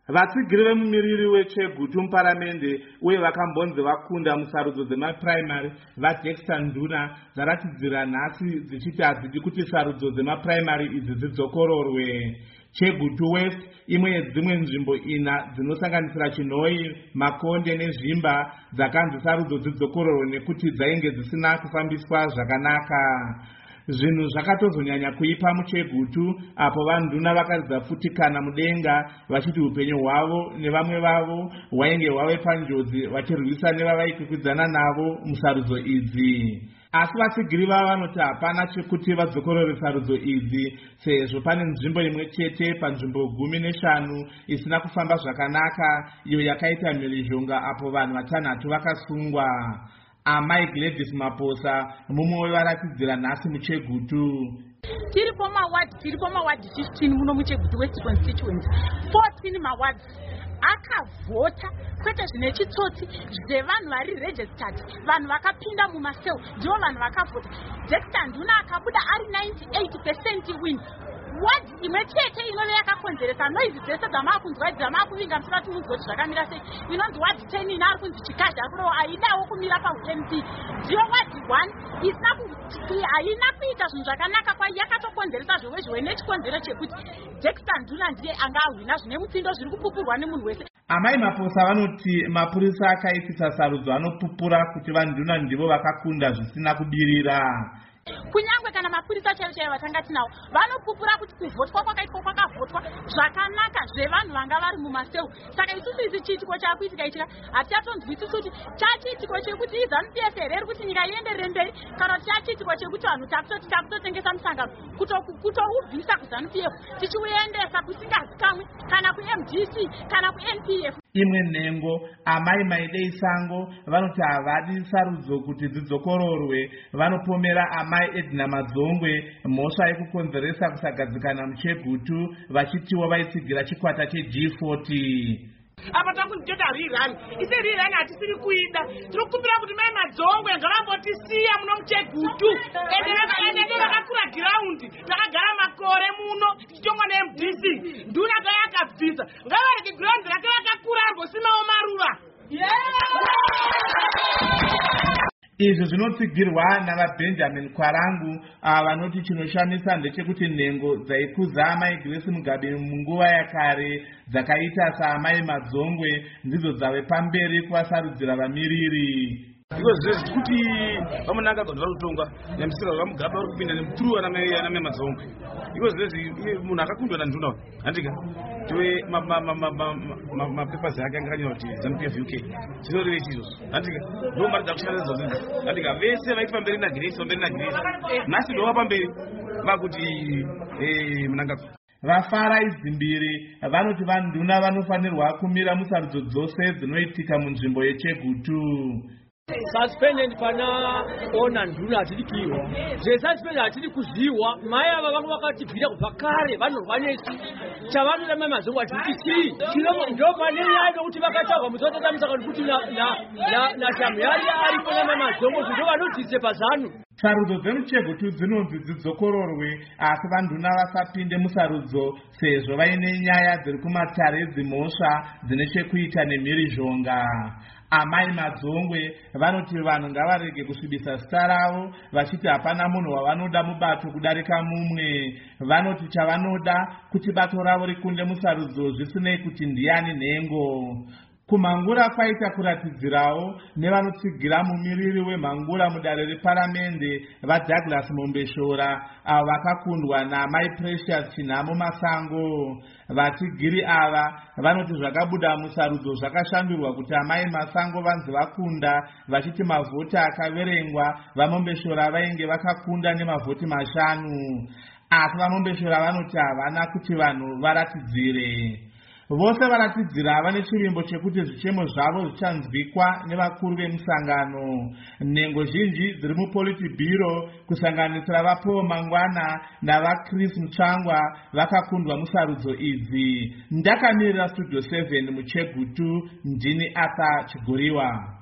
Vatsigiri vemumiriri weChegutu muparamende uye vakambonzi vakunda musarudzo dzemapuraimari vaDexter Nduna dzaratidzira nhasi dzichiti hadzidi kuti sarudzo dzemapuraimari idzi dzidzokororwe. Chegutu West, imwe yedzimwe nzvimbo 4 dzinosanganisira Chinhoyi, Makonde neZvimba, dzakanzi sarudzo dzidzokororwe nekuti dzainge dzisina kufambiswa zvakanaka. Zvinhu zvakatozonyanya kuipa muChegutu apo vanduna vakaridza futi kana mudenga vachiti upenyu hwavo nevamwe vavo hwainge hwave panjodzi vachirwisa nevavaikwikwidzana navo musarudzo idzi. Asi vatsigiri vava vanoti hapana chekuti vadzokorore sarudzo idzi sezvo pane nzvimbo imwe chete panzvimbo 15 isina kufamba zvakanaka iyo yakaita mhirizhonga apo vanhu 6 vakasungwa. Amai Gladys Maposa mumwe wevaratidzira nhasi muChegutu. Tiripo maward 15 muno muChegutu West constituency. 14 mawards akavhota kwete zvine chitsotsi zvevanhu vari registered, vanhu vakapinda mumaseu ndivo vanhu vakavhota. Dexter Nduna akabuda ari 98% win. Ward imwe chete inove yakakonzeresa noizi dzese dzamakunzwa dzamakuvinga musati munzwa zvakamira sei inonzi ward 10 ina ari kunzi Chikazi akuro aidawo kumira paMP. Ndiyo ward 1 haina kuita zvinhu zvakanaka kwayo yakatokonzeresa zvewe nechikonzero chekuti Dexter Nduna ndiye anga ahwina zvine mutsindo zviri kupupurwa nemunhu wese. Amai Maposa vanoti mapurisa akaitisa sarudzo anopupura kuti vanduna ndivo vakakunda zvisina kubirira. Kunyangwe kana mapurisa chaivo vatanga tinawo vanopupura kuti kuvhotwa kwakaitwa kwakavhotwa zvakanaka zvevanhu vanga vari mumaseu. Saka isusu izi chiitiko chakuitika hatichatonzwisisi kuti chachiitiko chekuti iZANU-PF here iri kuti nyika ienderere mberi kana kuti chachiitiko chekuti vanhu takutotengesa musangano kutoubvisa kuZANU-PF tichiuendesa kusingazikamwe kana kuMDC kana kuNPF. Imwe nhengo amai Maidei Sango vanoti havadi sarudzo kuti dzidzokororwe. Vanopomera amai Edna Madzongwe mhosva yekukonzeresa kusagadzikana muChegutu vachitiwo vaitsigira chikwata cheG40. Apa takunzita rirani isi rirani hatisiri kuida tirikumbira kuti mai Madzongwe ngavambotisiya muno muChegutu ende vakakura giraundi takagara makore muno tichitongwa neMDC Nduna tayakabvisa ngavareke giraundi rake vakakura argosimawo maruva. Izvi zvinotsigirwa navaBenjamin Kwarangu vanoti chinoshamisa ndechekuti nhengo dzaikuza amai Grace Mugabe munguva yakare dzakaita saamai Madzongwe ndidzo dzave pamberi kuvasarudzira vamiriri. Iko zvezi kuti vamunanga vanhu vari kutongwa nemusika vaMugabe vari kupinda nemuturu anamai Madzongwe. Iko zvezi munhu akakundwa nanduna handika tiwe mapepasi ake anganyorwa kuti ZANU-PF UK chinoreve chizvozvo handika ndo mari dzakushanda zozvo handika vese vaiti pamberi naGrace nhasi ndova pamberi vakuti munangagwa. Vafara izimbiri vanoti vanduna vanofanirwa kumira musarudzo dzose dzinoitika munzvimbo yeChegutu. Suspended pana ona nduna atiri kiwa suspended atiri kuziwa mai ava vangu vakatibvira kubva kare vanorwa nesu chavanoda mai Madzongwe atiti ndo pane nyaya nokuti vakataurwa mutsotsa musangano kuti na Shamyari aripo namai Madzongwe ndo vanodzise paZANU. Sarudzo dzemuChegutu dzinonzi dzidzokororwe asi vanduna vasapinde musarudzo sezvo vaine nyaya dziri kumatare dzimhosva dzine chekuita nemhirizhonga. Amai Madzongwe vanoti vanhu ngavarege kusvibisa zita ravo vachiti hapana munhu wavanoda mubato kudarika mumwe. Vanoti chavanoda kuti bato ravo rikunde musarudzo zvisinei kuti ndiani nhengo. Kumhangura kwaita kuratidzirawo nevanotsigira mumiriri wemhangura mudare reparamende vaDouglas Mombeshora avo vakakundwa naamai Precious Chinhamo Masango. Vatsigiri ava vanoti zvakabuda musarudzo zvakashandurwa kuti amai Masango vanzi vakunda vachiti mavhoti akaverengwa vaMombeshora vainge vakakunda nemavhoti 5 asi vaMombeshora vanoti havana kuti vanhu varatidzire. Vose varatidzira vane chivimbo chekuti zvichemo zvavo zvichanzwikwa nevakuru vemusangano. Nhengo zhinji dziri muPolitburo kusanganisira vaPaul Mangwana navaChris Mutsvangwa vakakundwa musarudzo idzi. Ndakamirira Studio 7 muChegutu ndini Arthur Chiguriwa.